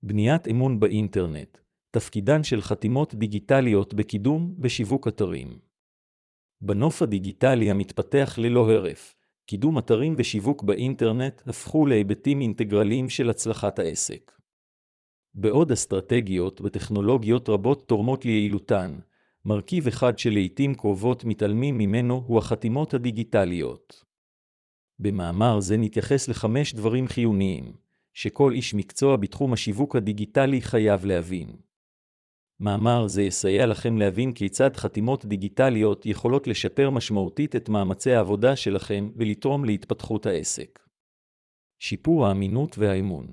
בניית אמון באינטרנט, תפקידן של חתימות דיגיטליות בקידום ושיווק אתרים. בנוף הדיגיטלי המתפתח ללא הרף, קידום אתרים ושיווק באינטרנט הפכו להיבטים אינטגרליים של הצלחת העסק. בעוד אסטרטגיות וטכנולוגיות רבות תורמות ליעילותן, מרכיב אחד שלעיתים קרובות מתעלמים ממנו הוא החתימות הדיגיטליות. במאמר זה נתייחס ל5 דברים חיוניים, שכל איש מקצוע בתחום השיווק הדיגיטלי חייב להבין. מאמר זה יסייע לכם להבין כיצד חתימות דיגיטליות יכולות לשפר משמעותית את מאמצי העבודה שלכם ולתרום להתפתחות העסק. שיפור האמינות והאמון.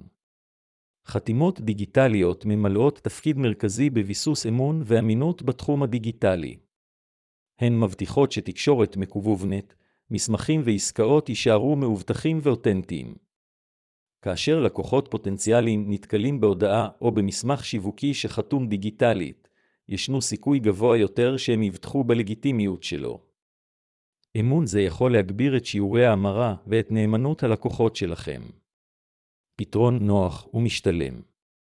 חתימות דיגיטליות ממלאות תפקיד מרכזי בביסוס אמון ואמינות בתחום הדיגיטלי. הן מבטיחות שתקשורת מקוונית, מסמכים ועסקאות יישארו מאובטחים ואותנטיים. כאשר לקוחות פוטנציאליים נתקלים בהודעה או במסמך שיווקי שחתום דיגיטלית, ישנו סיכוי גבוה יותר שהם יבטחו בלגיטימיות שלו. אמון זה יכול להגביר את שיעורי ההמרה ואת נאמנות הלקוחות שלכם. פתרון נוח ומשתלם.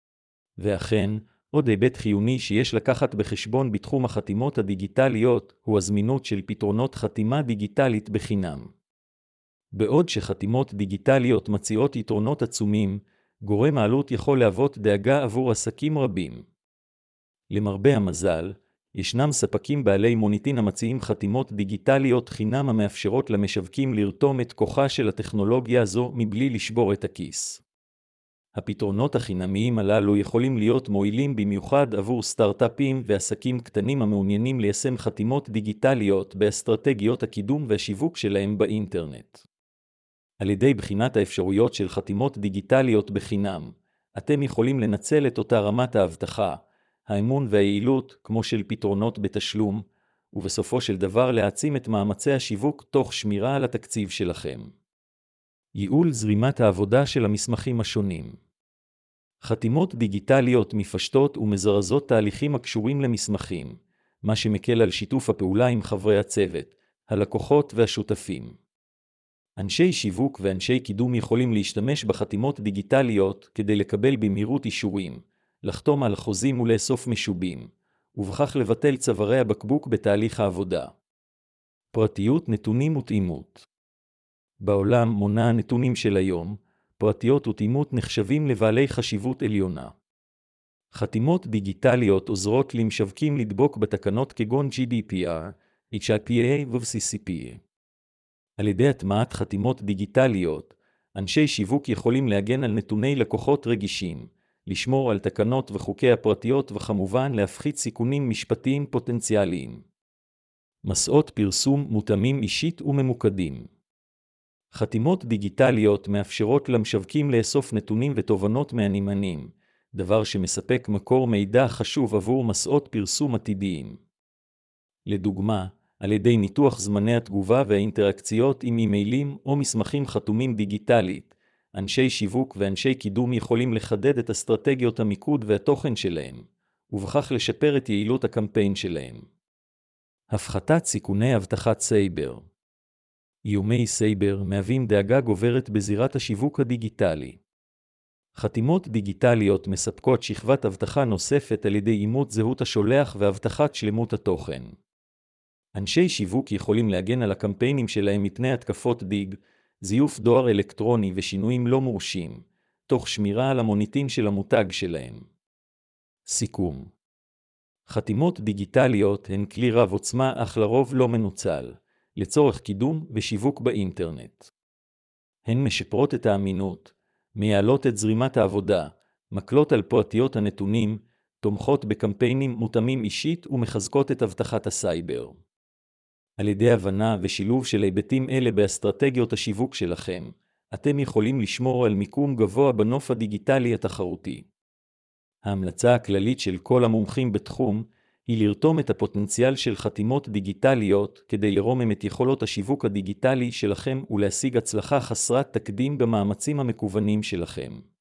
ואכן, עוד היבט חיוני שיש לקחת בחשבון בתחום החתימות הדיגיטליות הוא הזמינות של פתרונות חתימה דיגיטלית בחינם. בעוד שחתימות דיגיטליות מציעות יתרונות עצומים, גורם העלות יכול להוות דאגה עבור עסקים רבים. למרבה המזל, ישנם ספקים בעלי מוניטין המציעים חתימות דיגיטליות חינם המאפשרות למשווקים לרתום את כוחה של הטכנולוגיה הזו מבלי לשבור את הכיס. הפתרונות החינמיים הללו יכולים להיות מועילים במיוחד עבור סטארט-אפים ועסקים קטנים המעוניינים ליישם חתימות דיגיטליות באסטרטגיות הקידום והשיווק שלהם באינטרנט. על ידי בחינת האפשרויות של חתימות דיגיטליות בחינם, אתם יכולים לנצל את אותה רמת האבטחה, האמון והיעילות כמו של פתרונות בתשלום, ובסופו של דבר להעצים את מאמצי השיווק תוך שמירה על התקציב שלכם. ייעול זרימת העבודה של המסמכים השונים. חתימות דיגיטליות מפשטות ומזרזות תהליכים הקשורים למסמכים, מה שמקל על שיתוף הפעולה עם חברי הצוות, הלקוחות והשותפים. אנשי שיווק ואנשי קידום יכולים להשתמש בחתימות דיגיטליות כדי לקבל במהירות אישורים, לחתום על חוזים ולאסוף משובים, ובכך לבטל צווארי הבקבוק בתהליך העבודה. פרטיות, נתונים ותאימות. בעולם מונה הנתונים של היום, פרטיות ותאימות נחשבים לבעלי חשיבות עליונה. חתימות דיגיטליות עוזרות למשווקים לדבוק בתקנות כגון GDPR, HIPAA ו-CCPA. על ידי הטמעת חתימות דיגיטליות, אנשי שיווק יכולים להגן על נתוני לקוחות רגישים, לשמור על תקנות וחוקי הפרטיות וכמובן להפחית סיכונים משפטיים פוטנציאליים. מסעות פרסום מותאמים אישית וממוקדים. חתימות דיגיטליות מאפשרות למשווקים לאסוף נתונים ותובנות מהנמענים, דבר שמספק מקור מידע חשוב עבור מסעות פרסום עתידיים. לדוגמה, על ידי ניתוח זמני התגובה והאינטראקציות עם אימיילים או מסמכים חתומים דיגיטלית, אנשי שיווק ואנשי קידום יכולים לחדד את אסטרטגיות המיקוד והתוכן שלהם, ובכך לשפר את יעילות הקמפיין שלהם. הפחתת סיכוני אבטחת סייבר. איומי סייבר מהווים דאגה גוברת בזירת השיווק הדיגיטלי. חתימות דיגיטליות מספקות שכבת אבטחה נוספת על ידי אימות זהות השולח והבטחת שלמות התוכן. אנשי שיווק יכולים להגן על הקמפיינים שלהם מפני התקפות דיג, זיוף דואר אלקטרוני ושינויים לא מורשים, תוך שמירה על המוניטין של המותג שלהם. סיכום. חתימות דיגיטליות הן כלי רב עוצמה אך לרוב לא מנוצל, לצורך קידום ושיווק באינטרנט. הן משפרות את האמינות, מייעלות את זרימת העבודה, מקלות על פרטיות הנתונים, תומכות בקמפיינים מותאמים אישית ומחזקות את אבטחת הסייבר. על ידי הבנה ושילוב של היבטים אלה באסטרטגיות השיווק שלכם, אתם יכולים לשמור על מיקום גבוה בנוף הדיגיטלי התחרותי. ההמלצה הכללית של כל המומחים בתחום היא לרתום את הפוטנציאל של חתימות דיגיטליות כדי לרומם את יכולות השיווק הדיגיטלי שלכם ולהשיג הצלחה חסרת תקדים במאמצים המקוונים שלכם.